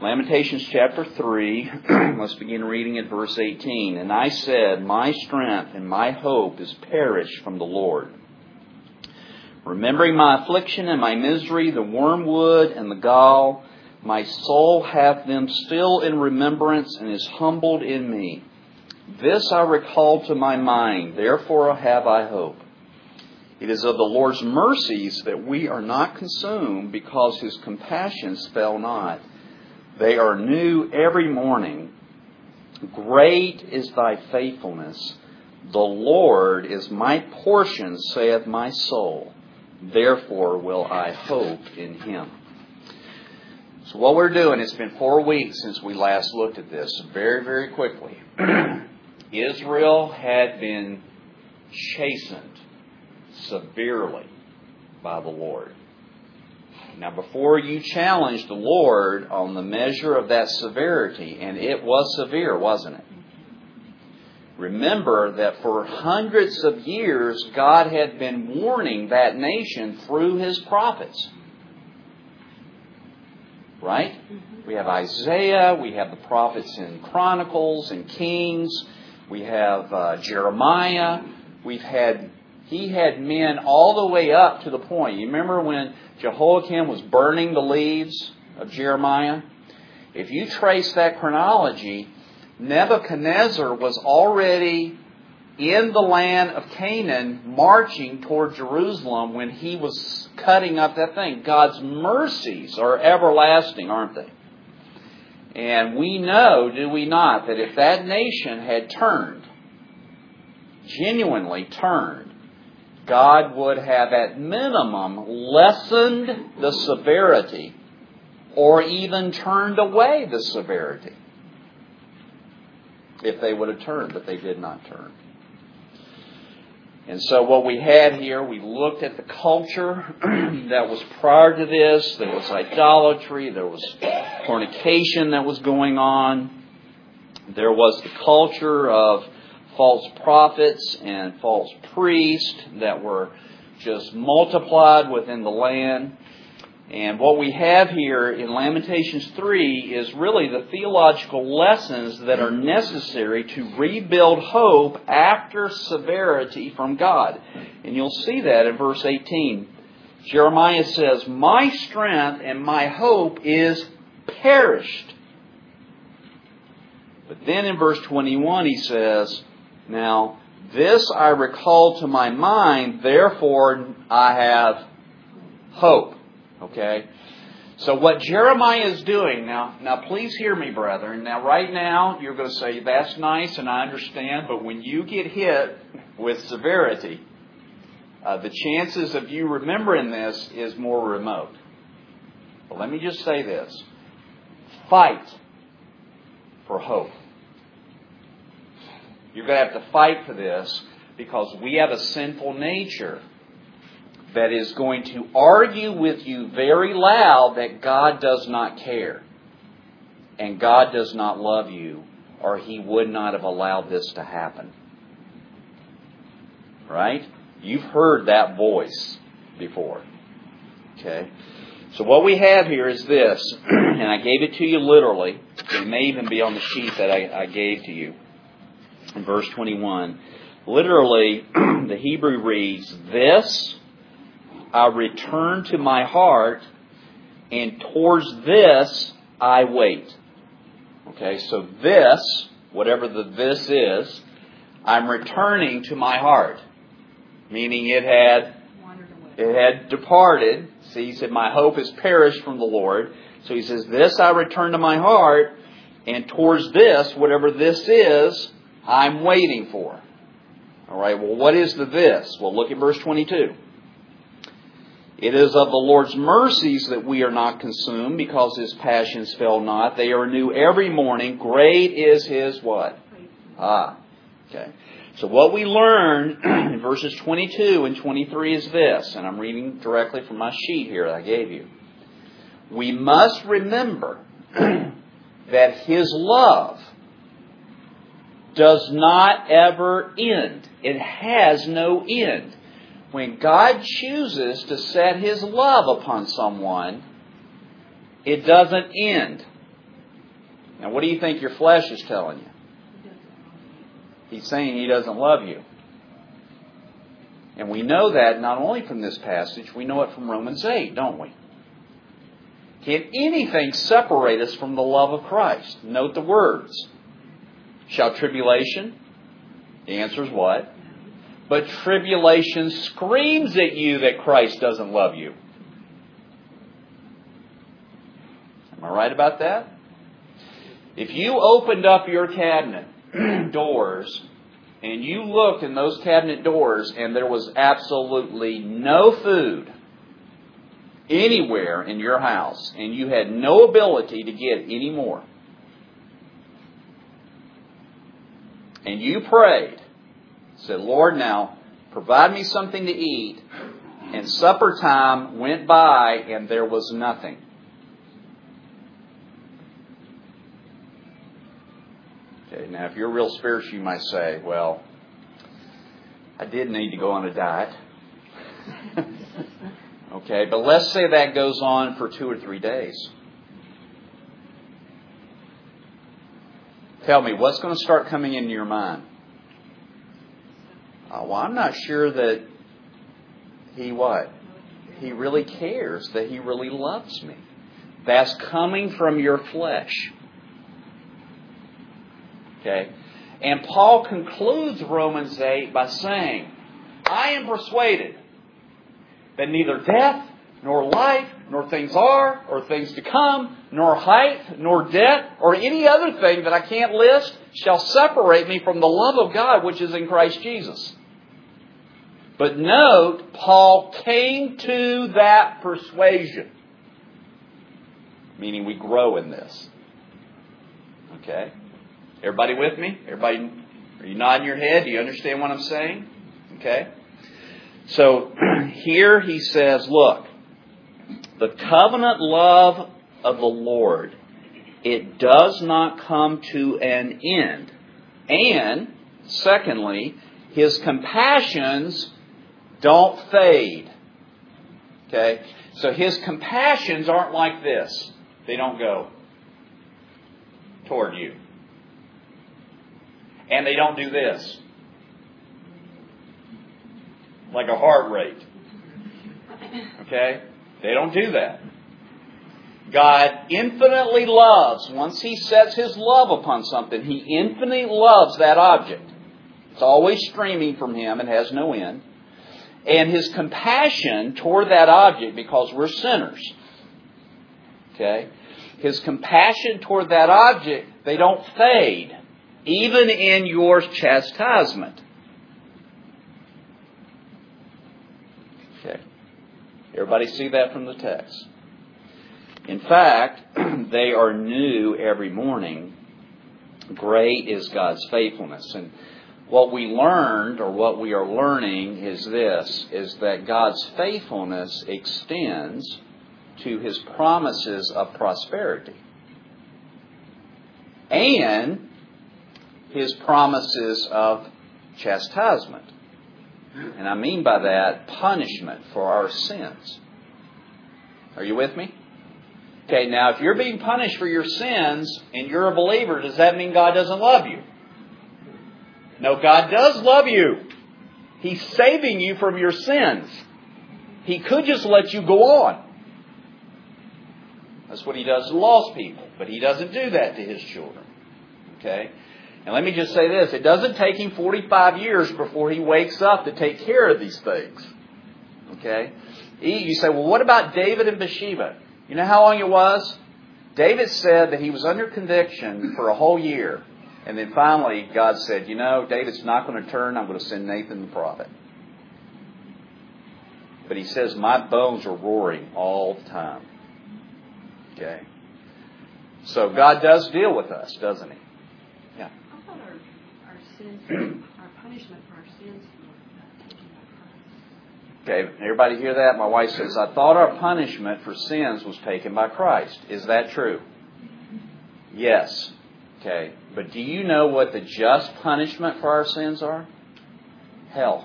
Lamentations chapter 3, let's begin reading at verse 18. And I said, my strength and my hope is perished from the Lord. Remembering my affliction and my misery, the wormwood and the gall, my soul hath them still in remembrance and is humbled in me. This I recall to my mind, therefore have I hope. It is of the Lord's mercies that we are not consumed, because His compassions fail not. They are new every morning. Great is thy faithfulness. The Lord is my portion, saith my soul. Therefore will I hope in Him. So what we're doing, it's been 4 weeks since we last looked at this, very, very quickly. Israel had been chastened severely by the Lord. Now, before you challenge the Lord on the measure of that severity, and it was severe, wasn't it? Remember that for hundreds of years, God had been warning that nation through His prophets. Right? We have Isaiah, we have the prophets in Chronicles and Kings, we have Jeremiah, he had men all the way up to the point. You remember when Jehoiakim was burning the leaves of Jeremiah? If you trace that chronology, Nebuchadnezzar was already in the land of Canaan marching toward Jerusalem when he was cutting up that thing. God's mercies are everlasting, aren't they? And we know, do we not, that if that nation had turned, genuinely turned, God would have at minimum lessened the severity or even turned away the severity if they would have turned, but they did not turn. And so what we had here, we looked at the culture that was prior to this. There was idolatry, there was fornication that was going on. There was the culture of false prophets and false priests that were just multiplied within the land. And what we have here in Lamentations 3 is really the theological lessons that are necessary to rebuild hope after severity from God. And you'll see that in verse 18. Jeremiah says, my strength and my hope is perished. But then in verse 21 he says, now this I recall to my mind, therefore I have hope. Okay? So what Jeremiah is doing, now please hear me, brethren. Now right now, you're going to say, that's nice and I understand, but when you get hit with severity, the chances of you remembering this is more remote. But let me just say this. Fight for hope. You're going to have to fight for this because we have a sinful nature that is going to argue with you very loud that God does not care and God does not love you, or He would not have allowed this to happen. Right? You've heard that voice before. Okay? So what we have here is this, and I gave it to you literally. It may even be on the sheet that I gave to you. In verse 21, literally, the Hebrew reads, this I return to my heart, and towards this I wait. Okay, so this, whatever the this is, I'm returning to my heart. Meaning it had departed. See, he said, my hope is perished from the Lord. So he says, this I return to my heart, and towards this, whatever this is, I'm waiting for. All right, well, what is the this? Well, look at verse 22. It is of the Lord's mercies that we are not consumed, because His passions fail not. They are new every morning. Great is His what? Okay. So what we learn in verses 22 and 23 is this, and I'm reading directly from my sheet here that I gave you. We must remember that His love does not ever end. It has no end. When God chooses to set His love upon someone, it doesn't end. Now, what do you think your flesh is telling you? He's saying He doesn't love you. And we know that not only from this passage, we know it from Romans 8, don't we? Can anything separate us from the love of Christ? Note the words. Shall tribulation? The answer is what? But tribulation screams at you that Christ doesn't love you. Am I right about that? If you opened up your cabinet doors and you looked in those cabinet doors and there was absolutely no food anywhere in your house and you had no ability to get any more, and you prayed, said, Lord, now provide me something to eat, and supper time went by and there was nothing. Okay, now if you're real spiritual, you might say, well, I did need to go on a diet. Okay, but let's say that goes on for 2 or 3 days. Tell me, what's going to start coming into your mind? Well, I'm not sure that He what? He really cares, that He really loves me. That's coming from your flesh. Okay? And Paul concludes Romans 8 by saying, I am persuaded that neither death, nor life, nor things are, or things to come, nor height, nor depth, or any other thing that I can't list, shall separate me from the love of God which is in Christ Jesus. But note, Paul came to that persuasion. Meaning we grow in this. Okay? Everybody with me? Everybody, are you nodding your head? Do you understand what I'm saying? Okay? So, here he says, look, the covenant love of the Lord, it does not come to an end. And, secondly, His compassions don't fade. Okay? So His compassions aren't like this. They don't go toward you. And they don't do this. Like a heart rate. Okay? They don't do that. God infinitely loves, once He sets His love upon something, He infinitely loves that object. It's always streaming from Him and has no end. And His compassion toward that object, because we're sinners, okay? His compassion toward that object, they don't fade, even in your chastisement. Okay. Everybody see that from the text? In fact, they are new every morning. Great is God's faithfulness. And what we learned, or what we are learning, is this, is that God's faithfulness extends to His promises of prosperity and His promises of chastisement. And I mean by that, punishment for our sins. Are you with me? Okay, now if you're being punished for your sins and you're a believer, does that mean God doesn't love you? No, God does love you. He's saving you from your sins. He could just let you go on. That's what He does to lost people. But He doesn't do that to His children. Okay? And let me just say this. It doesn't take Him 45 years before He wakes up to take care of these things. Okay? You say, well, what about David and Bathsheba? You know how long it was? David said that he was under conviction for a whole year. And then finally, God said, you know, David's not going to turn. I'm going to send Nathan the prophet. But he says, my bones are roaring all the time. Okay? So God does deal with us, doesn't He? Yeah. I thought our sins, our punishment for our sins were taken by Christ. Okay, everybody hear that? My wife says, I thought our punishment for sins was taken by Christ. Is that true? Yes. Okay, but do you know what the just punishment for our sins are? Hell.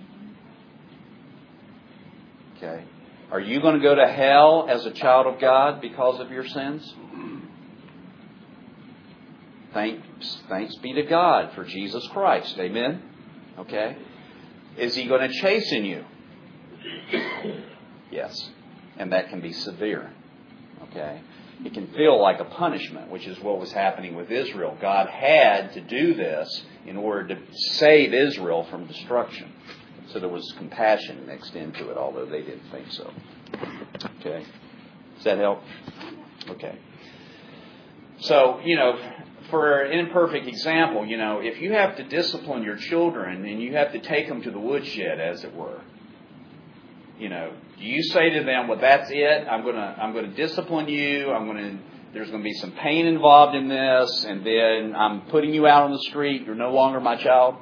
Okay. Are you going to go to hell as a child of God because of your sins? Thanks be to God for Jesus Christ. Amen? Okay? Is He going to chasten you? Yes. And that can be severe. Okay? It can feel like a punishment, which is what was happening with Israel. God had to do this in order to save Israel from destruction. So there was compassion mixed into it, although they didn't think so. Okay? Does that help? Okay. So, for an imperfect example, if you have to discipline your children and you have to take them to the woodshed, as it were, do you say to them, well, that's it. I'm going to discipline you. There's going to be some pain involved in this, and then I'm putting you out on the street. You're no longer my child.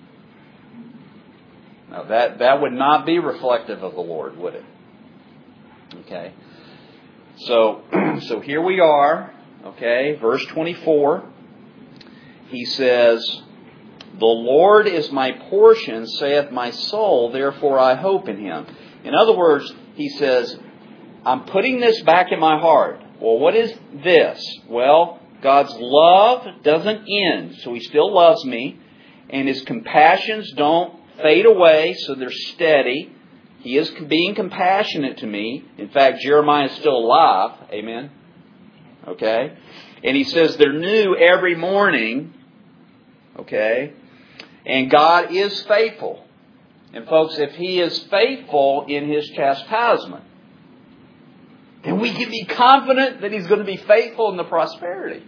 No, that would not be reflective of the Lord, would it? Okay. So here we are. Okay, verse 24. He says, "The Lord is my portion, saith my soul, therefore I hope in Him." In other words, he says, I'm putting this back in my heart. Well, what is this? Well, God's love doesn't end, so He still loves me. And His compassions don't fade away, so they're steady. He is being compassionate to me. In fact, Jeremiah is still alive. Amen? Okay? And he says they're new every morning. Okay? And God is faithful. And folks, if He is faithful in His chastisement, then we can be confident that He's going to be faithful in the prosperity.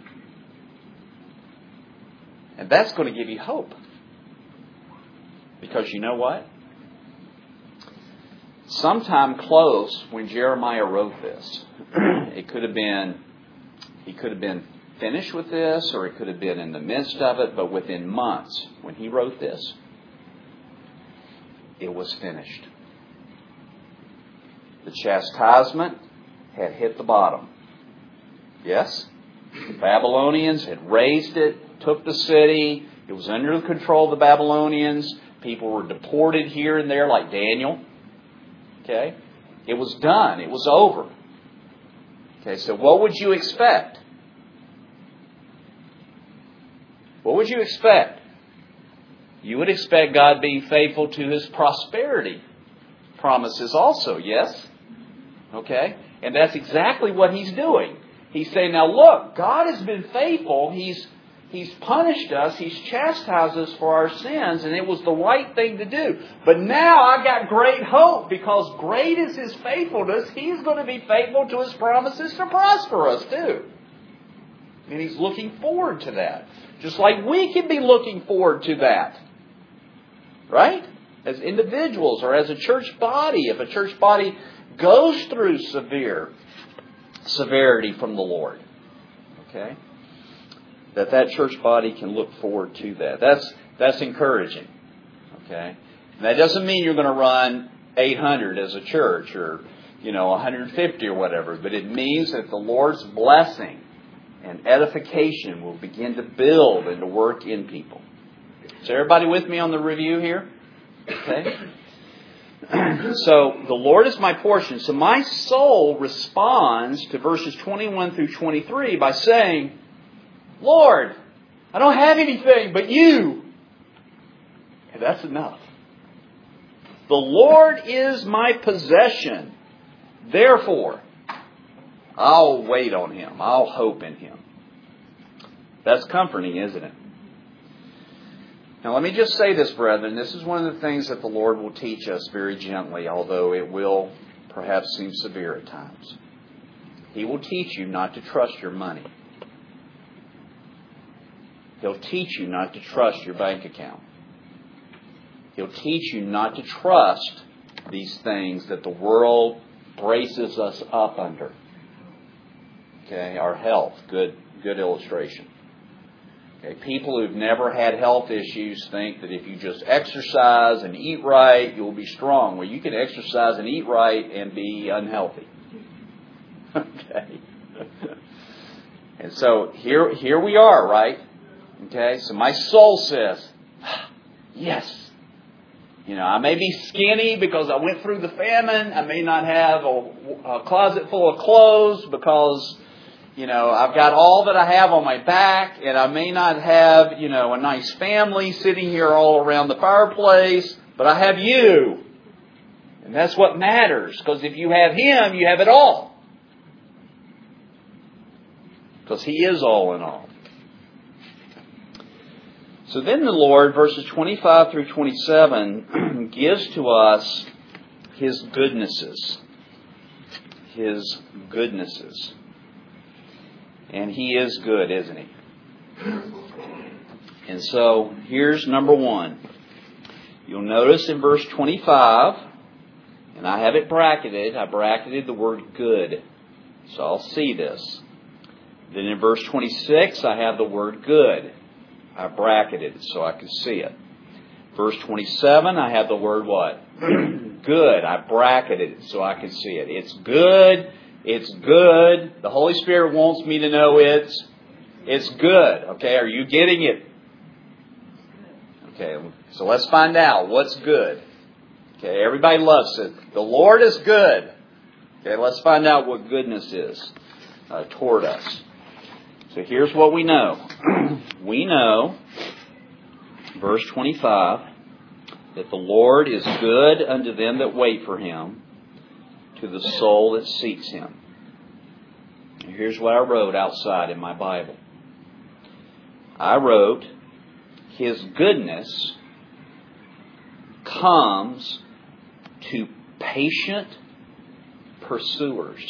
And that's going to give you hope. Because you know what? Sometime close when Jeremiah wrote this, he could have been finished with this, or it could have been in the midst of it, but within months, when he wrote this, it was finished. The chastisement had hit the bottom. Yes? The Babylonians had razed it, took the city. It was under the control of the Babylonians. People were deported here and there like Daniel. Okay? It was done. It was over. Okay, so what would you expect? What would you expect? You would expect God being faithful to His prosperity promises also, yes? Okay? And that's exactly what He's doing. He's saying, now look, God has been faithful. He's punished us. He's chastised us for our sins, and it was the right thing to do. But now I got great hope, because great is His faithfulness. He's going to be faithful to His promises to prosper us too. And He's looking forward to that. Just like we can be looking forward to that. Right? As individuals or as a church body. If a church body goes through severity from the Lord. Okay? That church body can look forward to that. That's encouraging. Okay? And that doesn't mean you're going to run 800 as a church or 150 or whatever. But it means that the Lord's blessing and edification will begin to build and to work in people. Is everybody with me on the review here? Okay. So, the Lord is my portion. So my soul responds to verses 21 through 23 by saying, Lord, I don't have anything but You. And that's enough. The Lord is my possession. Therefore, I'll wait on Him. I'll hope in Him. That's comforting, isn't it? Now let me just say this, brethren. This is one of the things that the Lord will teach us very gently, although it will perhaps seem severe at times. He will teach you not to trust your money. He'll teach you not to trust your bank account. He'll teach you not to trust these things that the world braces us up under. Okay, our health, good illustration. Okay, people who've never had health issues think that if you just exercise and eat right, you'll be strong. Well, you can exercise and eat right and be unhealthy. Okay. And so here we are, right? Okay, so my soul says, yes. I may be skinny because I went through the famine. I may not have a closet full of clothes because, I've got all that I have on my back, and I may not have, a nice family sitting here all around the fireplace, but I have you. And that's what matters, because if you have Him, you have it all. Because He is all in all. So then the Lord, verses 25 through 27, gives to us His goodnesses. His goodnesses. And He is good, isn't He? And so, here's number one. You'll notice in verse 25, and I have it bracketed. I bracketed the word good. So I'll see this. Then in verse 26, I have the word good. I bracketed it so I could see it. Verse 27, I have the word what? Good. I bracketed it so I could see it. It's good. It's good. The Holy Spirit wants me to know it's good. Okay, are you getting it? Okay, so let's find out what's good. Okay, everybody loves it. The Lord is good. Okay, let's find out what goodness is toward us. So here's what we know. We know, verse 25, that the Lord is good unto them that wait for Him, to the soul that seeks Him. And here's what I wrote outside in my Bible. I wrote, His goodness comes to patient pursuers.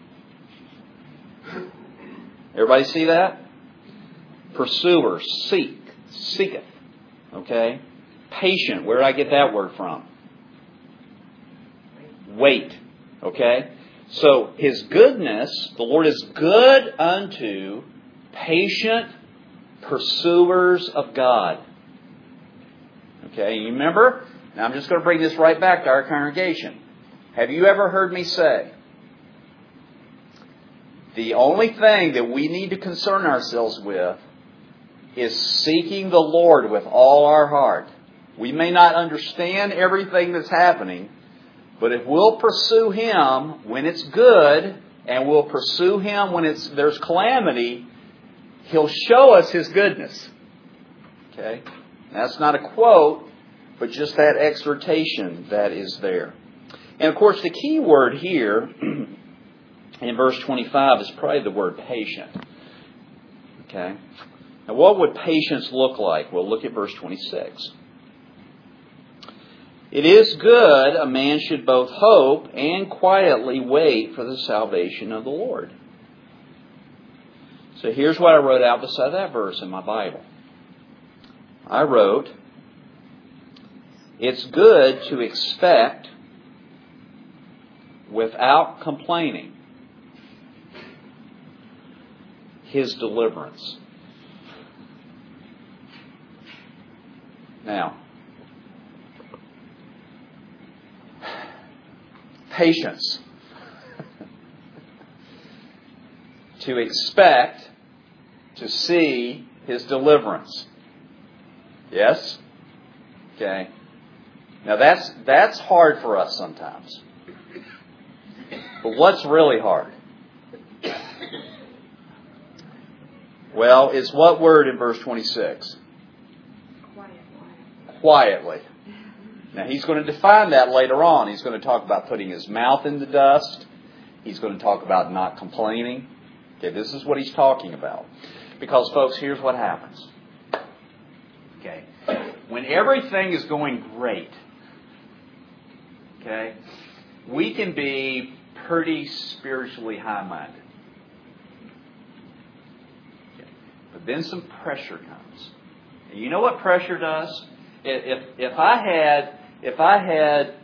Everybody see that? Pursuers, seeketh. Okay? Patient, where did I get that word from? Wait. Okay? So, His goodness, the Lord is good unto patient pursuers of God. Okay, you remember? Now I'm just going to bring this right back to our congregation. Have you ever heard me say, the only thing that we need to concern ourselves with is seeking the Lord with all our heart. We may not understand everything that's happening, but if we'll pursue Him when it's good, and we'll pursue Him when there's calamity, He'll show us His goodness. Okay? That's not a quote, but just that exhortation that is there. And of course, the key word here in verse 25 is probably the word patient. Okay? Now, what would patience look like? Well, look at verse 26. It is good a man should both hope and quietly wait for the salvation of the Lord. So here's what I wrote out beside that verse in my Bible. I wrote, it's good to expect without complaining His deliverance. Now, patience. To expect to see His deliverance. Yes? Okay. Now that's hard for us sometimes. But what's really hard? Well, it's what word in verse 26? Quietly. Now, he's going to define that later on. He's going to talk about putting his mouth in the dust. He's going to talk about not complaining. Okay, this is what he's talking about. Because, folks, here's what happens. Okay, when everything is going great, okay, we can be pretty spiritually high-minded. Okay. But then some pressure comes. And you know what pressure does? If I had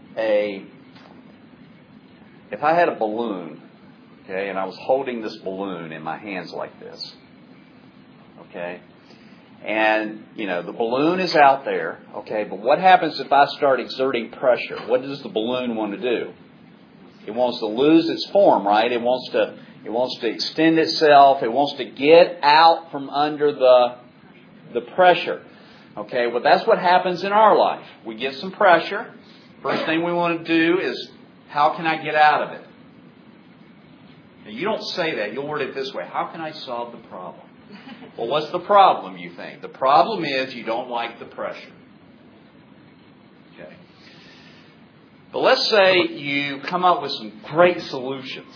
a balloon, okay, and I was holding this balloon in my hands like this, okay, and the balloon is out there, okay, but what happens if I start exerting pressure? What does the balloon want to do? It wants to lose its form, right? It wants to extend itself. It wants to get out from under the pressure. Okay, well, that's what happens in our life. We get some pressure. First thing we want to do is, how can I get out of it? Now, you don't say that. You'll word it this way. How can I solve the problem? Well, what's the problem, you think? The problem is you don't like the pressure. Okay. But let's say you come up with some great solutions.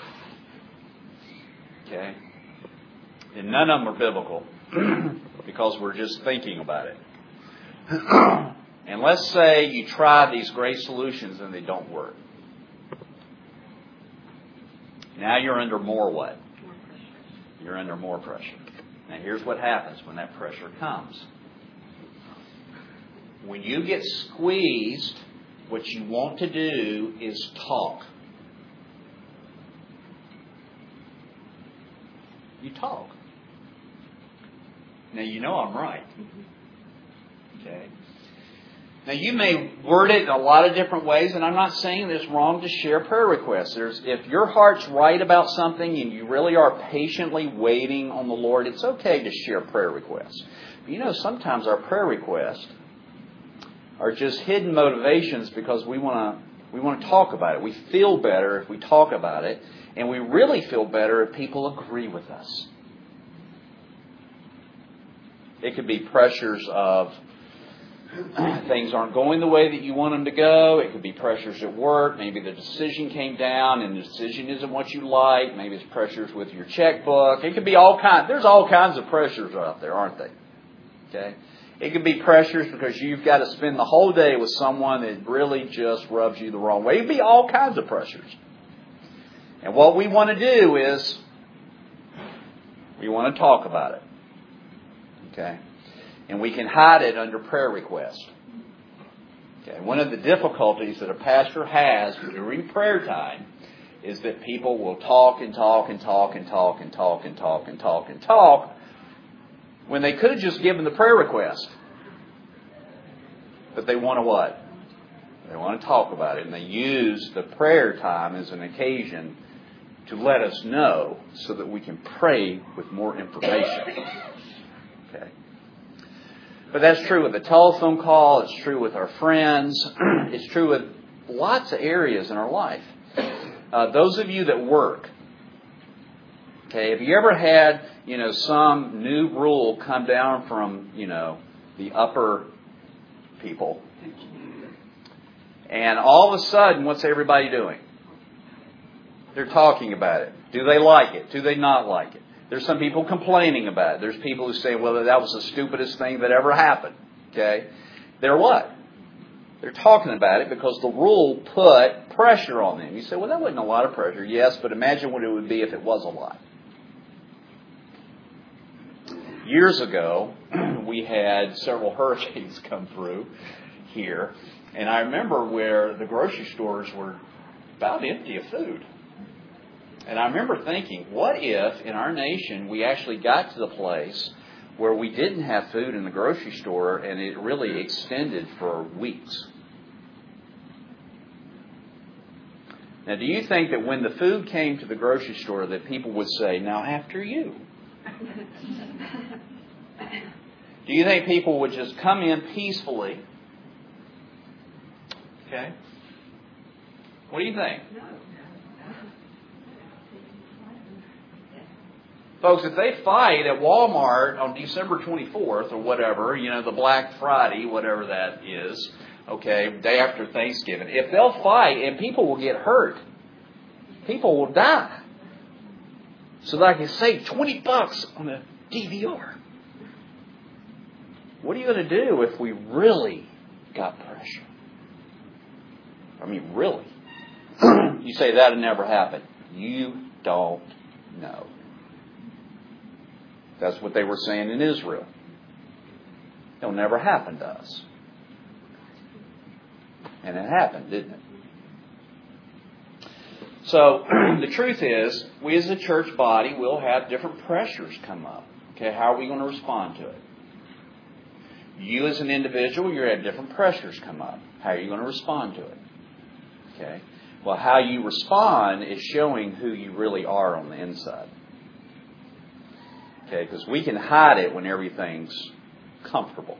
Okay. And none of them are biblical because we're just thinking about it. And let's say you try these great solutions and they don't work. Now you're under more what? More pressure. You're under more pressure. Now here's what happens when that pressure comes. When you get squeezed, what you want to do is talk. You talk. Now you know I'm right. Okay. Now you may word it in a lot of different ways, and I'm not saying it's wrong to share prayer requests. If your heart's right about something and you really are patiently waiting on the Lord, it's okay to share prayer requests. But sometimes our prayer requests are just hidden motivations because we want to talk about it. We feel better if we talk about it, and we really feel better if people agree with us. It could be pressures of things aren't going the way that you want them to go. It could be pressures at work. Maybe the decision came down and the decision isn't what you like. Maybe it's pressures with your checkbook. It could be all kinds. There's all kinds of pressures out there, aren't they? Okay. It could be pressures because you've got to spend the whole day with someone that really just rubs you the wrong way. It could be all kinds of pressures. And what we want to do is we want to talk about it. Okay. And we can hide it under prayer request. Okay. One of the difficulties that a pastor has during prayer time is that people will talk and talk and talk and talk and talk and talk and talk and talk when they could have just given the prayer request. But they want to what? They want to talk about it. And they use the prayer time as an occasion to let us know so that we can pray with more information. Okay. But that's true with a telephone call. It's true with our friends. It's true with lots of areas in our life. Those of you that work, okay, have you ever had, some new rule come down from, the upper people? And all of a sudden, what's everybody doing? They're talking about it. Do they like it? Do they not like it? There's some people complaining about it. There's people who say, well, that was the stupidest thing that ever happened. Okay? They're what? They're talking about it because the rule put pressure on them. You say, well, that wasn't a lot of pressure. Yes, but imagine what it would be if it was a lot. Years ago, we had several hurricanes come through here. And I remember where the grocery stores were about empty of food. And I remember thinking, what if in our nation we actually got to the place where we didn't have food in the grocery store and it really extended for weeks? Now, do you think that when the food came to the grocery store that people would say, now after you? Do you think people would just come in peacefully? Okay. What do you think? Folks, if they fight at Walmart on December 24th or whatever, the Black Friday, whatever that is, okay, day after Thanksgiving, if they'll fight and people will get hurt, people will die. So that I can save $20 on a DVR. What are you going to do if we really got pressure? I mean, really. You say that would never happen. You don't know. That's what they were saying in Israel. It'll never happen to us. And it happened, didn't it? So, the truth is, we as a church body will have different pressures come up. Okay, how are we going to respond to it? You as an individual, you're going to have different pressures come up. How are you going to respond to it? Okay. Well, how you respond is showing who you really are on the inside. Okay, because we can hide it when everything's comfortable.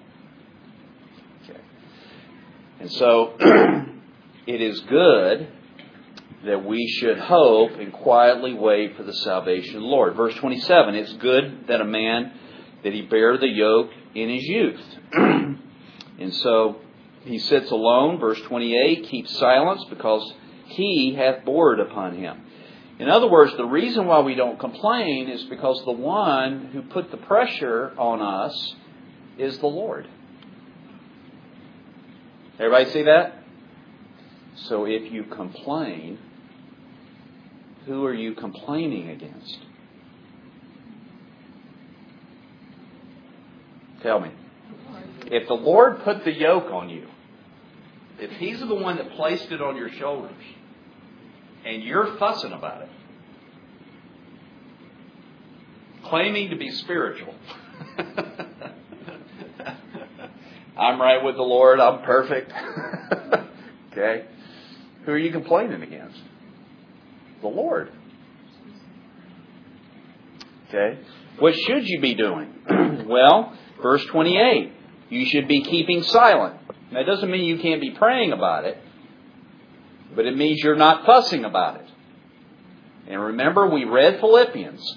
Okay. And so, it is good that we should hope and quietly wait for the salvation of the Lord. Verse 27, it's good that a man, that he bear the yoke in his youth. And so he sits alone. Verse 28, keeps silence because he hath bore it upon him. In other words, the reason why we don't complain is because the one who put the pressure on us is the Lord. Everybody see that? So if you complain, who are you complaining against? Tell me. If the Lord put the yoke on you, if He's the one that placed it on your shoulders, and you're fussing about it, claiming to be spiritual, I'm right with the Lord, I'm perfect. Okay? Who are you complaining against? The Lord. Okay? What should you be doing? Well, verse 28, you should be keeping silent. That doesn't mean you can't be praying about it, but it means you're not fussing about it. And remember, we read Philippians.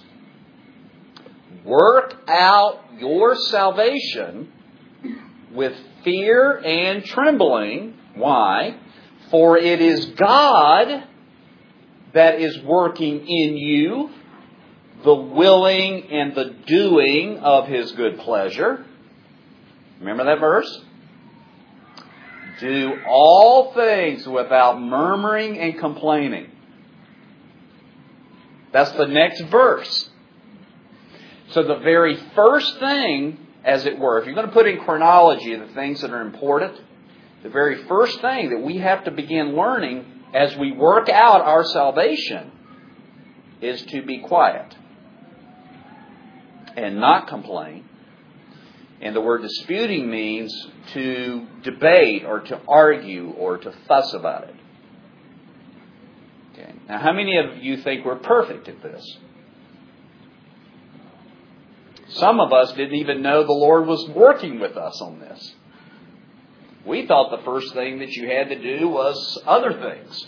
Work out your salvation with fear and trembling. Why? For it is God that is working in you the willing and the doing of His good pleasure. Remember that verse? Do all things without murmuring and complaining. That's the next verse. So the very first thing, as it were, if you're going to put in chronology the things that are important, the very first thing that we have to begin learning as we work out our salvation is to be quiet and not complain. And the word disputing means to debate or to argue or to fuss about it. Okay. Now, how many of you think we're perfect at this? Some of us didn't even know the Lord was working with us on this. We thought the first thing that you had to do was other things.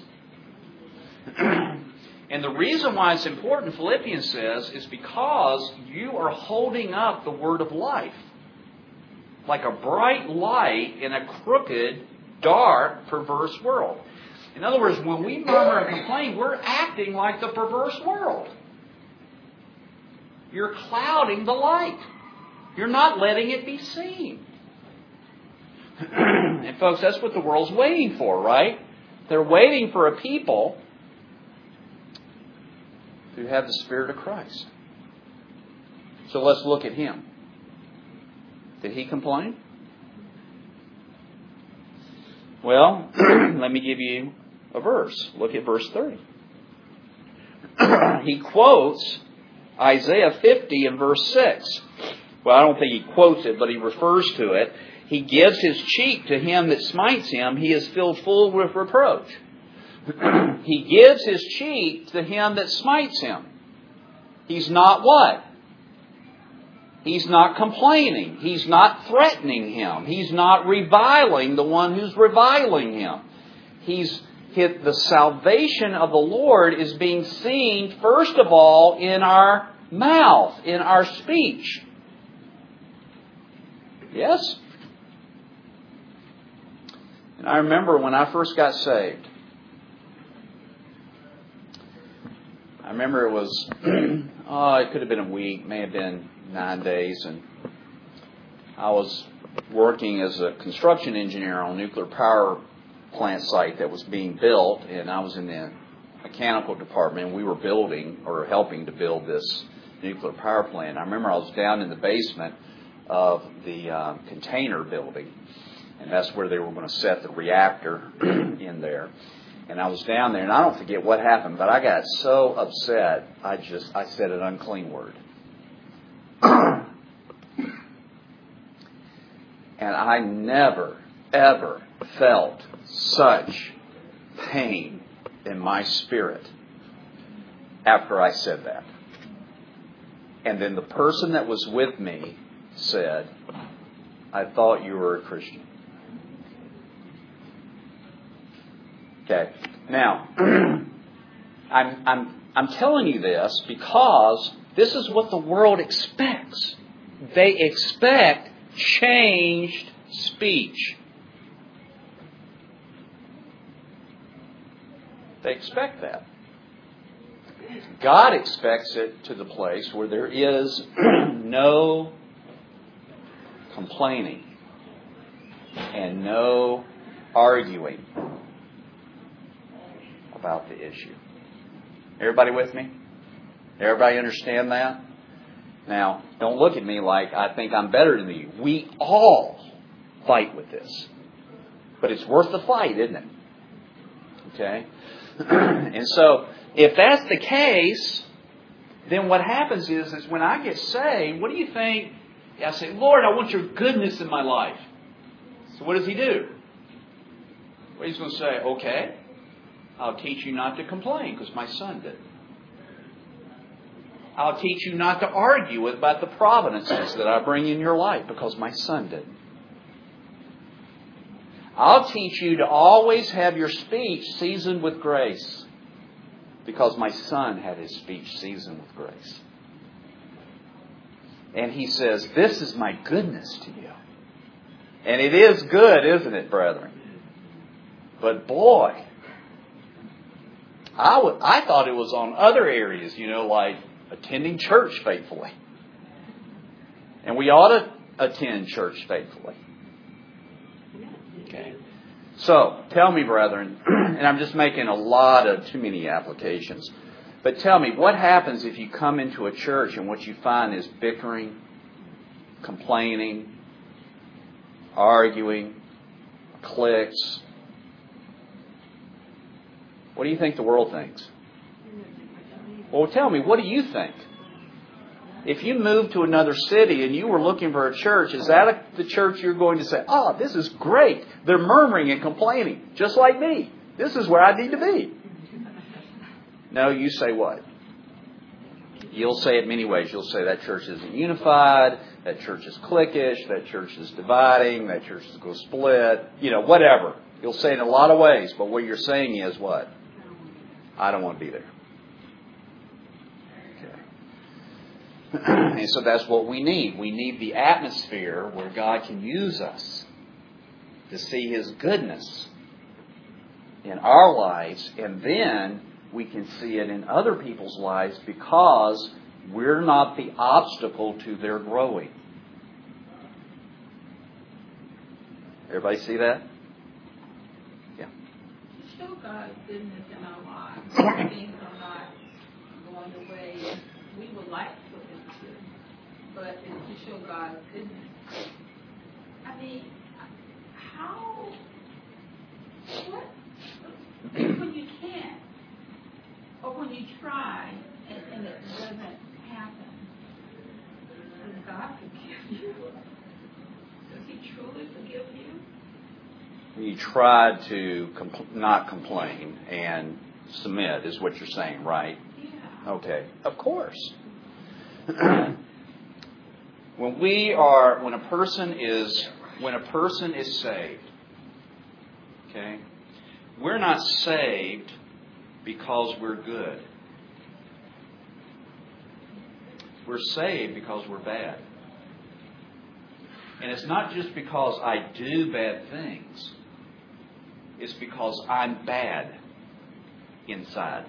And the reason why it's important, Philippians says, is because you are holding up the word of life. Like a bright light in a crooked, dark, perverse world. In other words, when we murmur and complain, we're acting like the perverse world. You're clouding the light. You're not letting it be seen. And folks, that's what the world's waiting for, right? They're waiting for a people who have the Spirit of Christ. So let's look at Him. Did He complain? Well, let me give you a verse. Look at verse 30. He quotes Isaiah 50 and verse 6. Well, I don't think he quotes it, but he refers to it. He gives his cheek to him that smites him. He is filled full with reproach. He gives his cheek to him that smites him. He's not what? He's not complaining. He's not threatening him. He's not reviling the one who's reviling him. The salvation of the Lord is being seen, first of all, in our mouth, in our speech. Yes? And I remember when I first got saved. I remember it was, it could have been a week, may have been 9 days, and I was working as a construction engineer on a nuclear power plant site that was being built, and I was in the mechanical department, and we were building or helping to build this nuclear power plant. I remember I was down in the basement of the container building, and that's where they were going to set the reactor in there. And I was down there, and I don't forget what happened, but I got so upset, I said an unclean word. And I never, ever felt such pain in my spirit after I said that. And then the person that was with me said, I thought you were a Christian. Okay. Now, I'm telling you this because this is what the world expects. They expect changed speech. They expect that. God expects it to the place where there is no complaining and no arguing about the issue. Everybody with me? Everybody understand that? Now, don't look at me like I think I'm better than you. We all fight with this. But it's worth the fight, isn't it? Okay? And so, if that's the case, then what happens is when I get saved, what do you think? I say, Lord, I want your goodness in my life. So what does He do? Well, He's going to say, okay, I'll teach you not to complain because my Son did. I'll teach you not to argue about the providences that I bring in your life because my Son did. I'll teach you to always have your speech seasoned with grace because my Son had His speech seasoned with grace. And He says, this is my goodness to you. And it is good, isn't it, brethren? But boy, I thought it was on other areas, like attending church faithfully. And we ought to attend church faithfully. Okay. So, tell me, brethren, and I'm just making a lot of too many applications, but tell me, what happens if you come into a church and what you find is bickering, complaining, arguing, cliques? What do you think the world thinks? Well, tell me, what do you think? If you moved to another city and you were looking for a church, is that the church you're going to say, oh, this is great. They're murmuring and complaining, just like me. This is where I need to be. No, you say what? You'll say it many ways. You'll say that church isn't unified, that church is cliquish, that church is dividing, that church is going to split, whatever. You'll say it in a lot of ways, but what you're saying is what? I don't want to be there. And so that's what we need. We need the atmosphere where God can use us to see His goodness in our lives, and then we can see it in other people's lives because we're not the obstacle to their growing. Everybody see that? Yeah. To show God's goodness in our lives, things are not going the way we would like for them to, but it's to show God's goodness. I mean, when you can't, or when you try and it doesn't happen, does God forgive you? Does He truly forgive you? You tried to not complain and submit, is what you're saying, right? Yeah. Okay, of course. When a person is saved, okay, we're not saved because we're good. We're saved because we're bad. And it's not just because I do bad things. It's because I'm bad inside.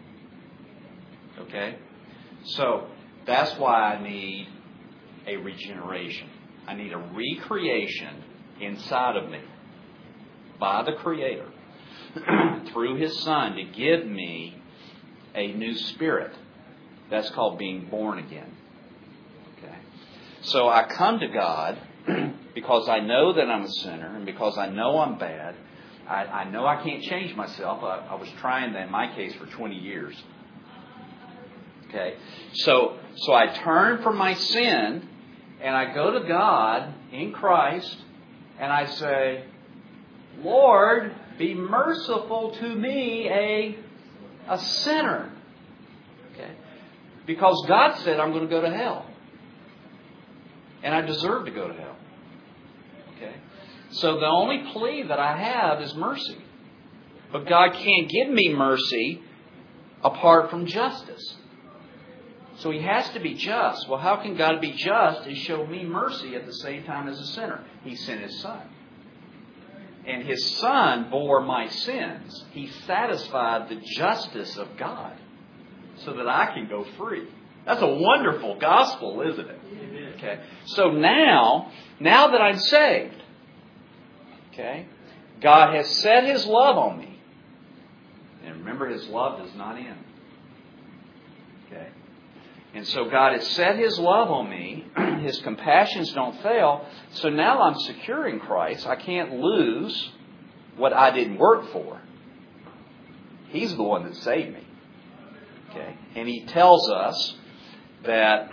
Okay? So, that's why I need a regeneration. I need a recreation inside of me by the Creator through His Son to give me a new spirit. That's called being born again. Okay? So I come to God because I know that I'm a sinner and because I know I'm bad. I know I can't change myself. I was trying that in my case for 20 years. Okay? So I turn from my sin and I go to God in Christ and I say, Lord, be merciful to me, a sinner. Okay? Because God said I'm going to go to hell. And I deserve to go to hell. Okay? So the only plea that I have is mercy. But God can't give me mercy apart from justice. So He has to be just. Well, how can God be just and show me mercy at the same time as a sinner? He sent His Son. And His Son bore my sins. He satisfied the justice of God so that I can go free. That's a wonderful gospel, isn't it? Okay. So now that I'm saved, okay, God has set His love on me. And remember, His love does not end. Okay. And so God has set His love on me. His compassions don't fail. So now I'm secure in Christ. I can't lose what I didn't work for. He's the one that saved me. Okay. And He tells us that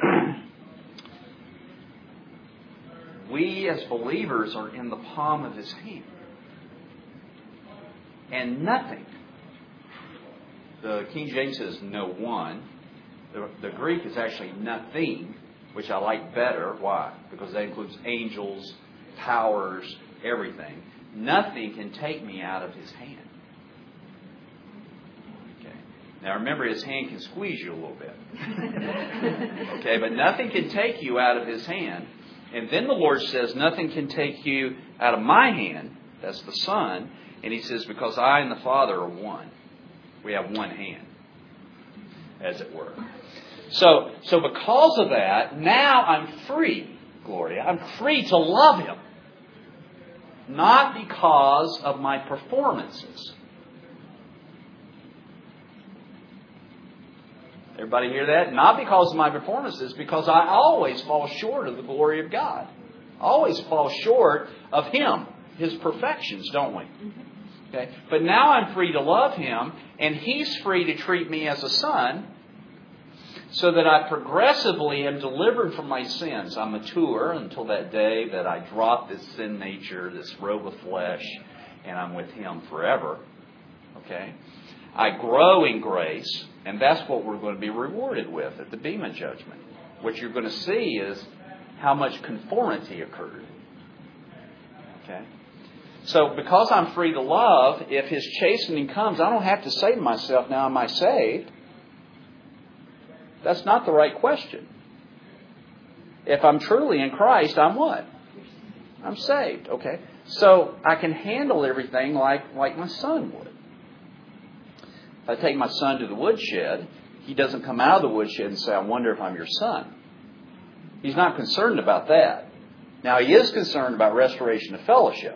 we as believers are in the palm of His hand. And nothing. The King James says no one. The Greek is actually nothing, which I like better. Why? Because that includes angels, powers, everything. Nothing can take me out of His hand. Okay. Now remember, His hand can squeeze you a little bit. Okay, but nothing can take you out of His hand. And then the Lord says, nothing can take you out of my hand. That's the Son. And He says, because I and the Father are one. We have one hand, as it were. So because of that, now I'm free, Gloria. I'm free to love Him. Not because of my performances. Everybody hear that? Not because of my performances, because I always fall short of the glory of God. Always fall short of Him, His perfections, don't we? Okay. But now I'm free to love Him, and He's free to treat me as a son, so that I progressively am delivered from my sins. I'm mature until that day that I drop this sin nature, this robe of flesh, and I'm with Him forever. Okay? I grow in grace, and that's what we're going to be rewarded with at the Bema judgment. What you're going to see is how much conformity occurred. Okay? So because I'm free to love, if His chastening comes, I don't have to say to myself, now am I saved? That's not the right question. If I'm truly in Christ, I'm what? I'm saved. Okay? So I can handle everything like my son would. If I take my son to the woodshed, he doesn't come out of the woodshed and say, I wonder if I'm your son. He's not concerned about that. Now, he is concerned about restoration of fellowship.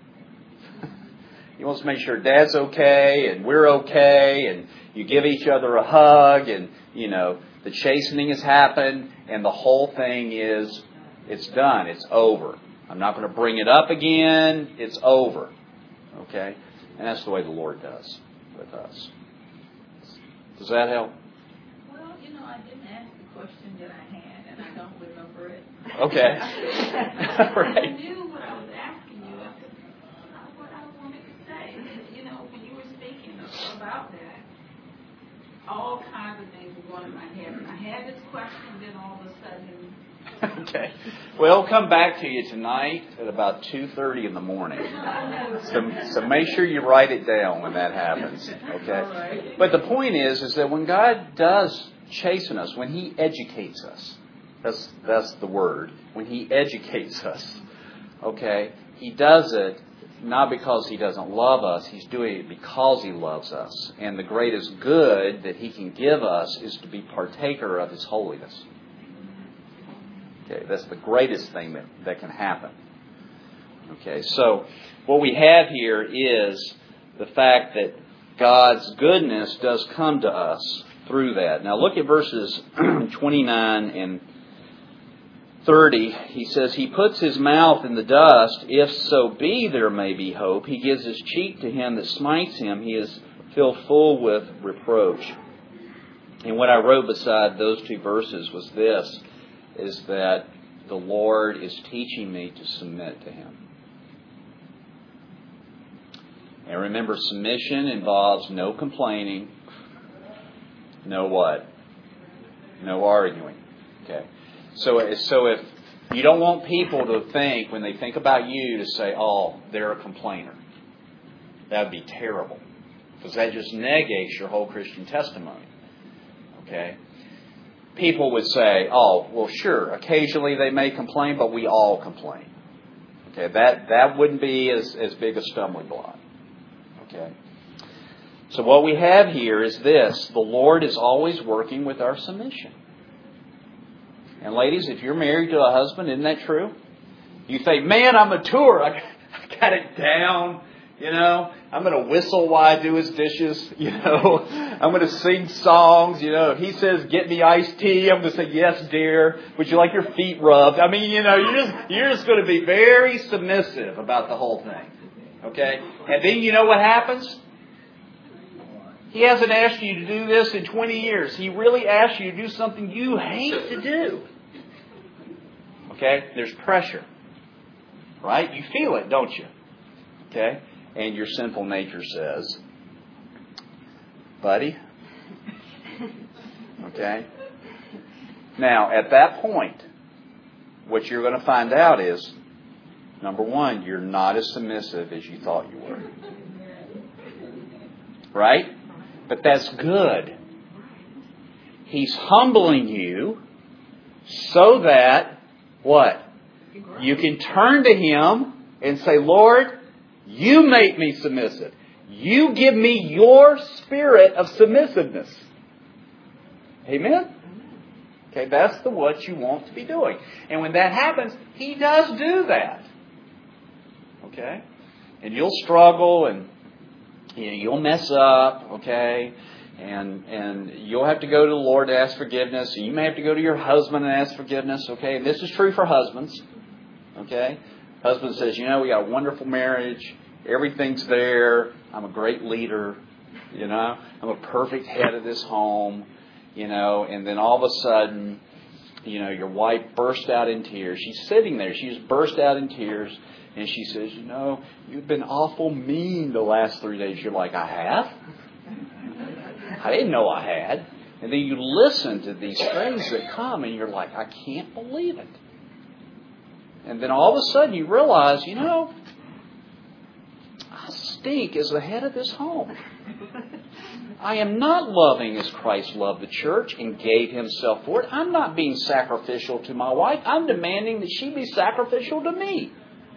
He wants to make sure Dad's okay and we're okay and you give each other a hug and, the chastening has happened and the whole thing is, it's done. It's over. I'm not going to bring it up again. It's over. Okay? And that's the way the Lord does with us. Does that help? Well, I didn't ask the question that I had, and I don't remember it. Okay. Right. I knew what I was asking you. I said, what I wanted to say. When you were speaking about that, all kinds of things were going in my head. And I had this question, then all of a sudden... Okay. Well, we'll come back to you tonight at about 2:30 in the morning. So make sure you write it down when that happens. Okay. But the point is that when God does chasten us, when He educates us, that's the word. When He educates us, okay, He does it not because He doesn't love us. He's doing it because He loves us. And the greatest good that He can give us is to be partaker of His holiness. Okay, that's the greatest thing that can happen. Okay, so what we have here is the fact that God's goodness does come to us through that. Now look at verses 29 and 30. He says, He puts His mouth in the dust, if so be there may be hope. He gives His cheek to him that smites him. He is filled full with reproach. And what I wrote beside those two verses was this, is that the Lord is teaching me to submit to Him. And remember, submission involves no complaining, no what? No arguing. Okay. So if you don't want people to think, when they think about you, to say, oh, they're a complainer. That would be terrible. because that just negates your whole Christian testimony. Okay? People would say, oh, well, sure, occasionally they may complain, but we all complain. Okay, that wouldn't be as big a stumbling block. Okay? So what we have here is this. The Lord is always working with our submission. And ladies, if you're married to a husband, isn't that true? You think, man, I'm mature. I got it down. You know, I'm going to whistle while I do his dishes. You know, I'm going to sing songs. You know, if he says, get me iced tea, I'm going to say, yes, dear. Would you like your feet rubbed? I mean, you know, you're just going to be very submissive about the whole thing. Okay? And then you know what happens? He hasn't asked you to do this in 20 years. He really asked you to do something you hate to do. Okay? There's pressure. Right? You feel it, don't you? Okay? And your sinful nature says, buddy. Okay? Now, at that point, what you're going to find out is, number one, you're not as submissive as you thought you were. Right? But that's good. He's humbling you so that, what? You can turn to Him and say, Lord, You make me submissive. You give me Your spirit of submissiveness. Amen? Okay, that's what you want to be doing. And when that happens, He does do that. Okay? And you'll struggle and you'll mess up, okay? And you'll have to go to the Lord to ask forgiveness. You may have to go to your husband and ask forgiveness, okay? And this is true for husbands, okay? Husband says, we got a wonderful marriage. Everything's there. I'm a great leader, I'm a perfect head of this home, and then all of a sudden, your wife burst out in tears. She's sitting there. She just burst out in tears. And she says, you've been awful mean the last 3 days. You're like, I have? I didn't know I had. And then you listen to these things that come and you're like, I can't believe it. And then all of a sudden you realize, I stink as the head of this home. I am not loving as Christ loved the church and gave Himself for it. I'm not being sacrificial to my wife. I'm demanding that she be sacrificial to me.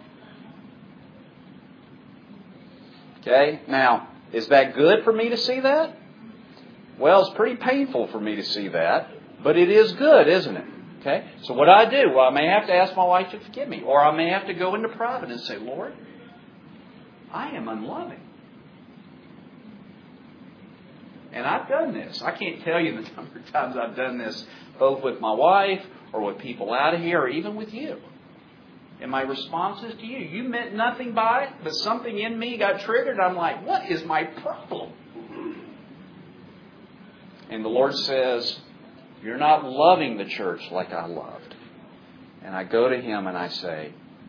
Okay, now, is that good for me to see that? Well, it's pretty painful for me to see that, but it is good, isn't it? Okay, so what do I do? Well, I may have to ask my wife to forgive me, or I may have to go into private and say, Lord, I am unloving. And I've done this. I can't tell you the number of times I've done this, both with my wife or with people out of here or even with you. And my response is to you. You meant nothing by it, but something in me got triggered. I'm like, what is my problem? And the Lord says, you're not loving the church like I loved. And I go to Him and I say,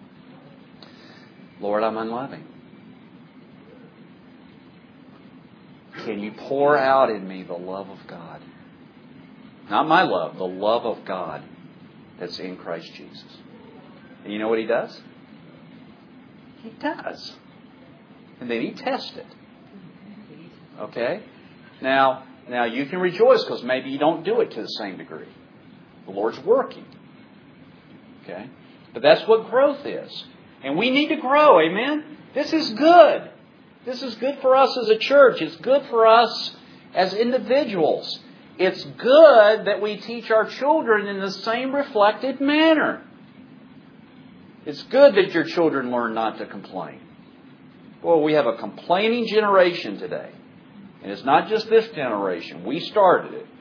Lord, I'm unloving. Can You pour out in me the love of God? Not my love, the love of God that's in Christ Jesus. And you know what He does? He does. And then He tests it. Okay? Now you can rejoice because maybe you don't do it to the same degree. The Lord's working. Okay? But that's what growth is. And we need to grow. Amen? This is good. This is good for us as a church. It's good for us as individuals. It's good that we teach our children in the same reflected manner. It's good that your children learn not to complain. Well, we have a complaining generation today. And it's not just this generation. We started it.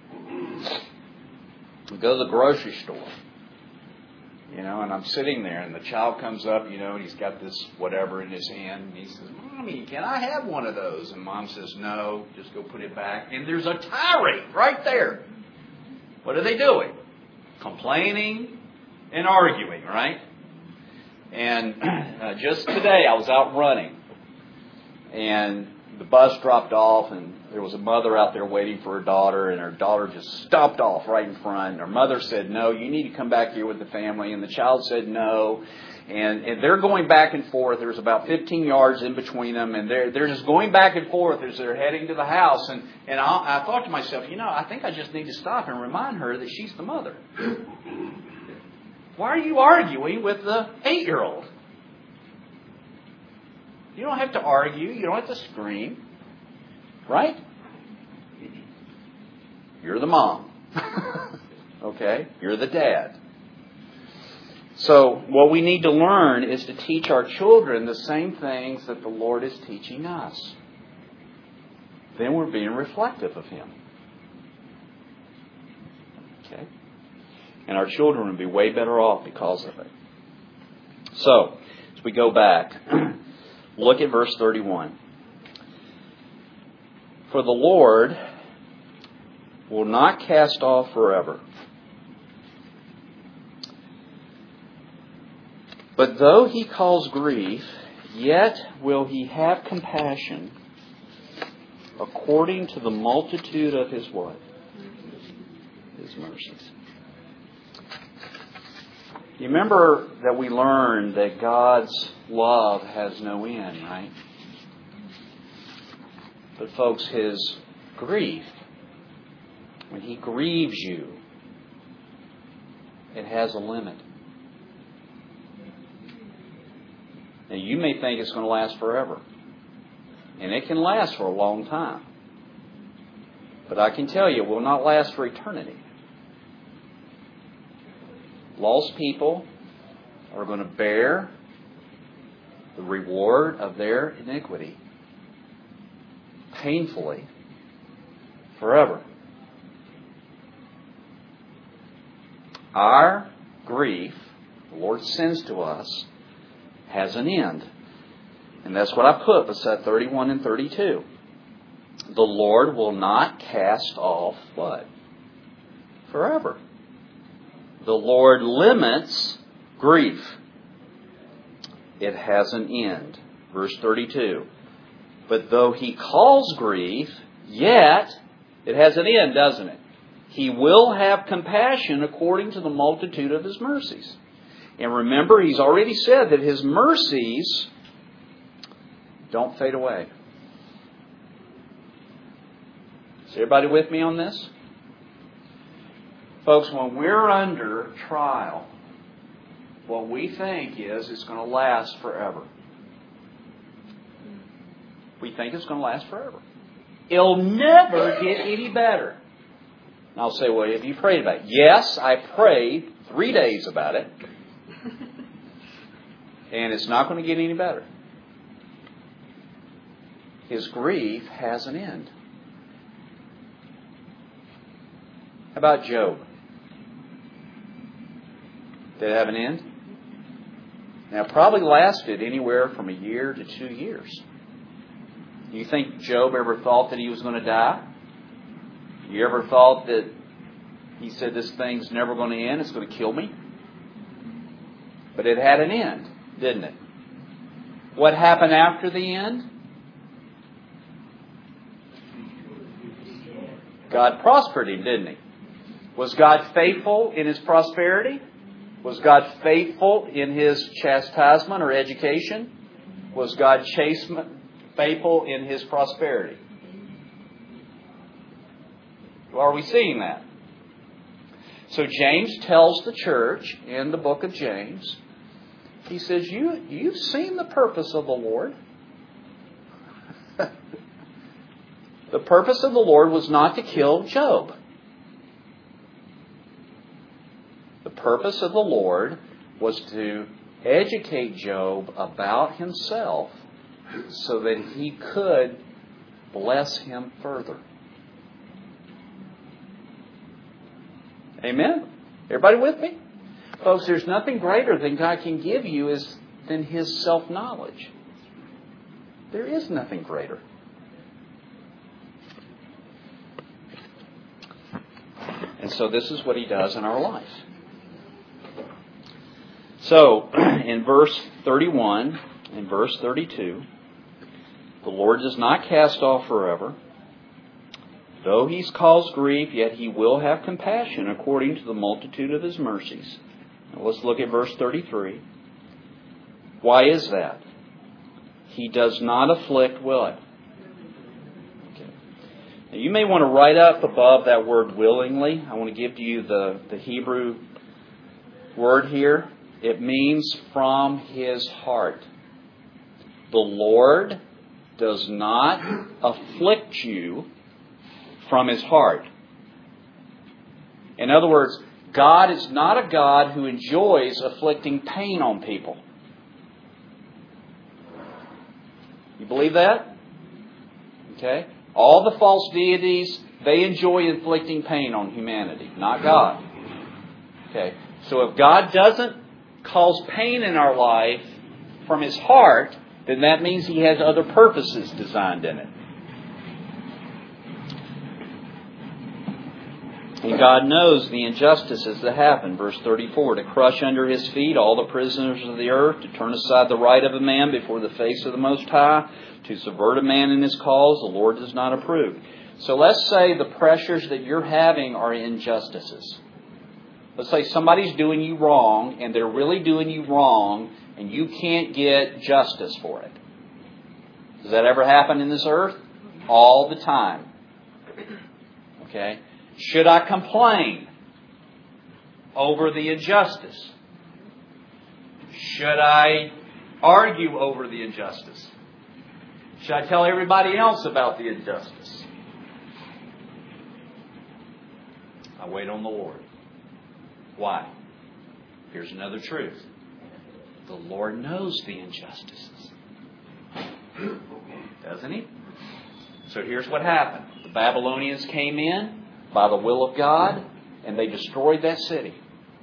We go to the grocery store. And I'm sitting there and the child comes up, and he's got this whatever in his hand. And he says, Mommy, can I have one of those? And Mom says, no, just go put it back. And there's a tirade right there. What are they doing? Complaining and arguing, right? And just today I was out running. And the bus dropped off, and there was a mother out there waiting for her daughter, and her daughter just stopped off right in front. And her mother said, "No, you need to come back here with the family." And the child said, "No." And they're going back and forth. There's about 15 yards in between them, and they're just going back and forth as they're heading to the house. And I thought to myself, I think I just need to stop and remind her that she's the mother. Why are you arguing with the 8-year-old? You don't have to argue. You don't have to scream. Right? You're the mom. Okay? You're the dad. So what we need to learn is to teach our children the same things that the Lord is teaching us. Then we're being reflective of Him. Okay? And our children will be way better off because of it. So, as we go back, look at verse 31. For the Lord will not cast off forever. But though He cause grief, yet will He have compassion according to the multitude of His what? His mercies. You remember that we learned that God's love has no end, right? But folks, His grief, when He grieves you, it has a limit. Now, you may think it's going to last forever. And it can last for a long time. But I can tell you, it will not last for eternity. Lost people are going to bear the reward of their iniquity painfully forever. Our grief, the Lord sends to us, has an end. And that's what I put beside 31 and 32. The Lord will not cast off what? Forever. The Lord limits grief. It has an end. Verse 32. But though He calls grief, yet it has an end, doesn't it? He will have compassion according to the multitude of His mercies. And remember, He's already said that His mercies don't fade away. Is everybody with me on this? Folks, when we're under trial, what we think is it's going to last forever. We think it's going to last forever. It'll never get any better. And I'll say, well, have you prayed about it? Yes, I prayed 3 days about it. And it's not going to get any better. His grief has an end. How about Job? Did it have an end? Now, it probably lasted anywhere from a year to 2 years. You think Job ever thought that he was going to die? You ever thought that he said, this thing's never going to end, it's going to kill me? But it had an end, didn't it? What happened after the end? God prospered him, didn't He? Was God faithful in His prosperity? Was God faithful in His chastisement or education? Was God faithful in His prosperity? Are we seeing that? So James tells the church in the book of James, he says, you've seen the purpose of the Lord. The purpose of the Lord was not to kill Job. The purpose of the Lord was to educate Job about himself so that He could bless him further. Amen? Everybody with me? Folks, there's nothing greater than God can give you than His self-knowledge. There is nothing greater. And so this is what He does in our life. So, in verse 31 and verse 32, The Lord does not cast off forever. Though He's caused grief, yet He will have compassion according to the multitude of His mercies. Now let's look at verse 33. Why is that? He does not afflict what? Okay. Now you may want to write up above that word willingly. I want to give to you the Hebrew word here. It means from His heart. The Lord does not afflict you from His heart. In other words, God is not a God who enjoys inflicting pain on people. You believe that? Okay. All the false deities, they enjoy inflicting pain on humanity, not God. Okay. So if God doesn't cause pain in our life from His heart, then that means He has other purposes designed in it. And God knows the injustices that happen. Verse 34, to crush under His feet all the prisoners of the earth, to turn aside the right of a man before the face of the Most High, to subvert a man in his cause, the Lord does not approve. So let's say the pressures that you're having are injustices. Let's say somebody's doing you wrong, and they're really doing you wrong, and you can't get justice for it. Does that ever happen in this earth? All the time. Okay? Should I complain over the injustice? Should I argue over the injustice? Should I tell everybody else about the injustice? I wait on the Lord. Why? Here's another truth. The Lord knows the injustices. Doesn't He? So here's what happened. The Babylonians came in by the will of God, and they destroyed that city.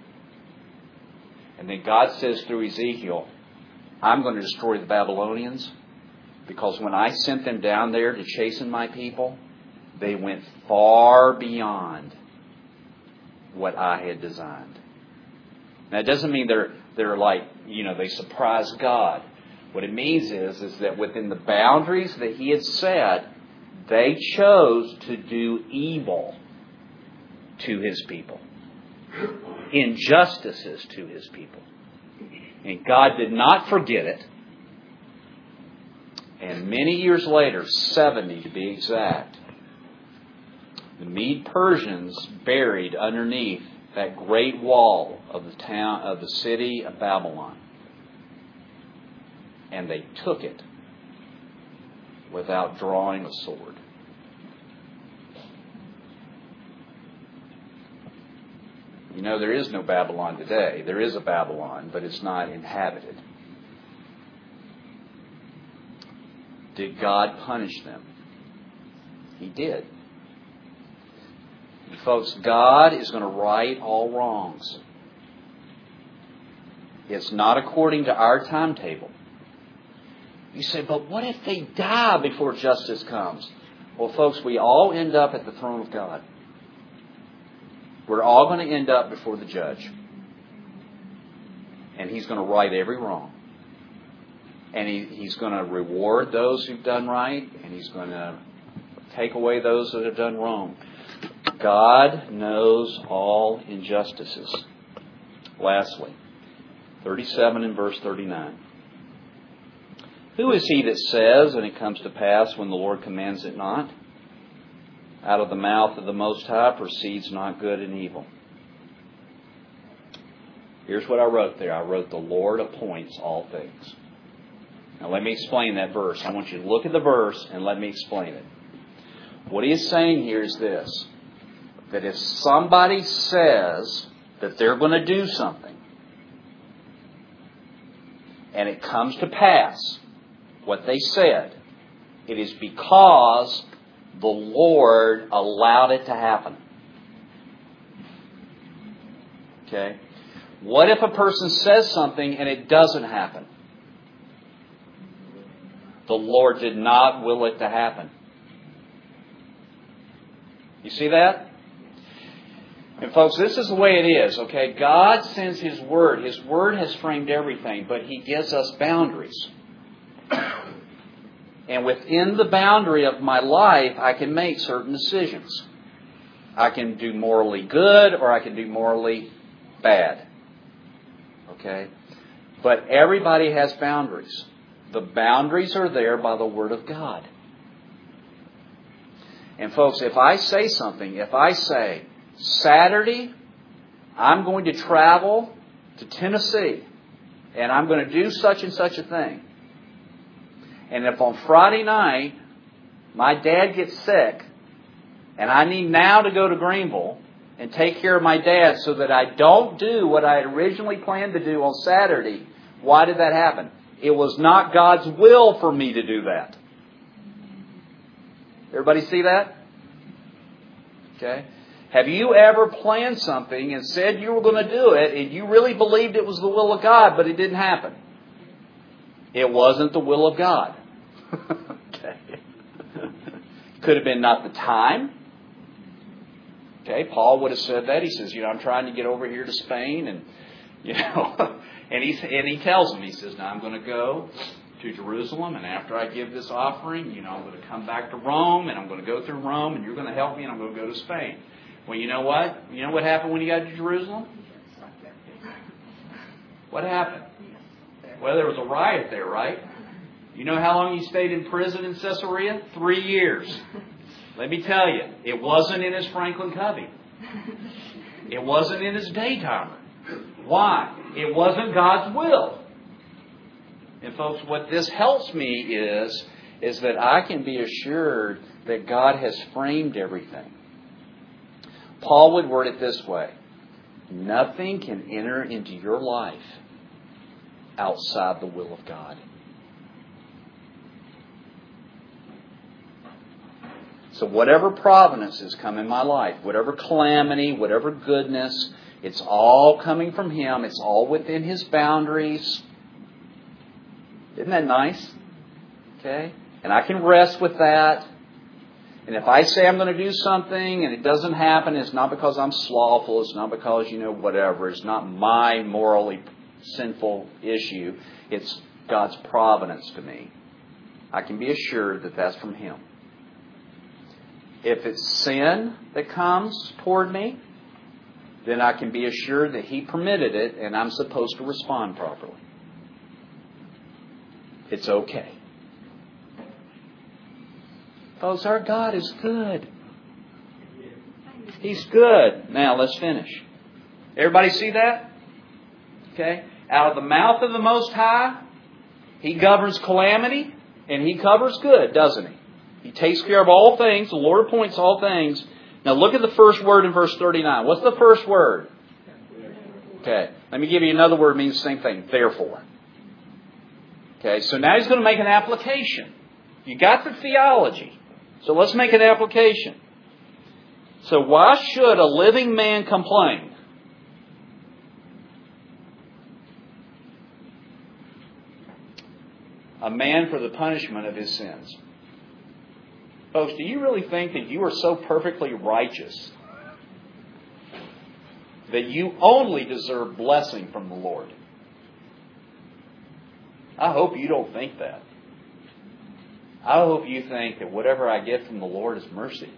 And then God says through Ezekiel, I'm going to destroy the Babylonians because when I sent them down there to chasten my people, they went far beyond what I had designed. Now, it doesn't mean they're like, they surprised God. What it means is that within the boundaries that He had set, they chose to do evil to His people. Injustices to His people. And God did not forget it. And many years later, 70 to be exact, the Mede-Persians buried underneath that great wall of the city of Babylon. And they took it without drawing a sword. There is no Babylon today. There is a Babylon, but it's not inhabited. Did God punish them? He did. And folks, God is going to right all wrongs. It's not according to our timetable. You say, but what if they die before justice comes? Well, folks, we all end up at the throne of God. We're all going to end up before the judge. And He's going to right every wrong. And He's going to reward those who've done right. And He's going to take away those that have done wrong. God knows all injustices. Lastly, 37 and verse 39. Who is he that says, and it comes to pass when the Lord commands it not? Out of the mouth of the Most High proceeds not good and evil. Here's what I wrote there. I wrote, the Lord appoints all things. Now let me explain that verse. I want you to look at the verse and let me explain it. What he is saying here is this. That if somebody says that they're going to do something, and it comes to pass what they said, it is because the Lord allowed it to happen. Okay? What if a person says something and it doesn't happen? The Lord did not will it to happen. You see that? And folks, this is the way it is, okay? God sends His Word. His Word has framed everything, but He gives us boundaries. And within the boundary of my life, I can make certain decisions. I can do morally good or I can do morally bad. Okay? But everybody has boundaries. The boundaries are there by the Word of God. And folks, if I say something, if I say, Saturday, I'm going to travel to Tennessee, and I'm going to do such and such a thing. And if on Friday night, my dad gets sick, and I need now to go to Greenville and take care of my dad so that I don't do what I had originally planned to do on Saturday, why did that happen? It was not God's will for me to do that. Everybody see that? Okay. Have you ever planned something and said you were going to do it and you really believed it was the will of God, but it didn't happen? It wasn't the will of God. Okay. Could have been not the time. Okay, Paul would have said that. He says, I'm trying to get over here to Spain, and and he tells them, he says, now I'm going to go to Jerusalem, and after I give this offering, I'm going to come back to Rome, and I'm going to go through Rome, and you're going to help me, and I'm going to go to Spain. Well, you know what? You know what happened when he got to Jerusalem? What happened? Well, there was a riot there, right? You know how long he stayed in prison in Caesarea? 3 years. Let me tell you, it wasn't in his Franklin Covey. It wasn't in his daytimer. Why? It wasn't God's will. And folks, what this helps me is that I can be assured that God has framed everything. Paul would word it this way: nothing can enter into your life outside the will of God. So whatever providences come in my life, whatever calamity, whatever goodness, it's all coming from Him. It's all within His boundaries. Isn't that nice? Okay? And I can rest with that. And if I say I'm going to do something and it doesn't happen, it's not because I'm slothful. It's not because, whatever. It's not my morally sinful issue. It's God's providence to me. I can be assured that that's from Him. If it's sin that comes toward me, then I can be assured that He permitted it and I'm supposed to respond properly. It's okay. Folks, our God is good. He's good. Now, let's finish. Everybody see that? Okay. Out of the mouth of the Most High, He governs calamity and He covers good, doesn't He? He takes care of all things. The Lord appoints all things. Now look at the first word in verse 39. What's the first word? Okay. Let me give you another word that means the same thing. Therefore. Okay. So now he's going to make an application. You got the theology. So let's make an application. So why should a living man complain? A man for the punishment of his sins. Folks, do you really think that you are so perfectly righteous that you only deserve blessing from the Lord? I hope you don't think that. I hope you think that whatever I get from the Lord is mercy.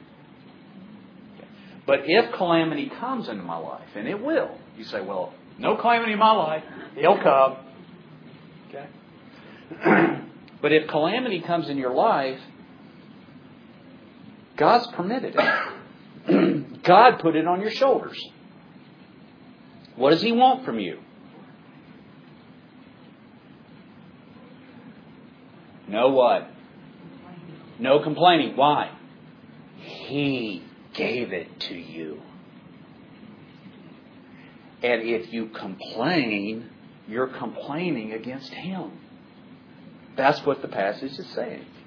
But if calamity comes into my life, and it will, you say, well, no calamity in my life, it'll come. Okay? But if calamity comes in your life, God's permitted it. God put it on your shoulders. What does He want from you? No what? No complaining. Why? He gave it to you. And if you complain, you're complaining against Him. That's what the passage is saying.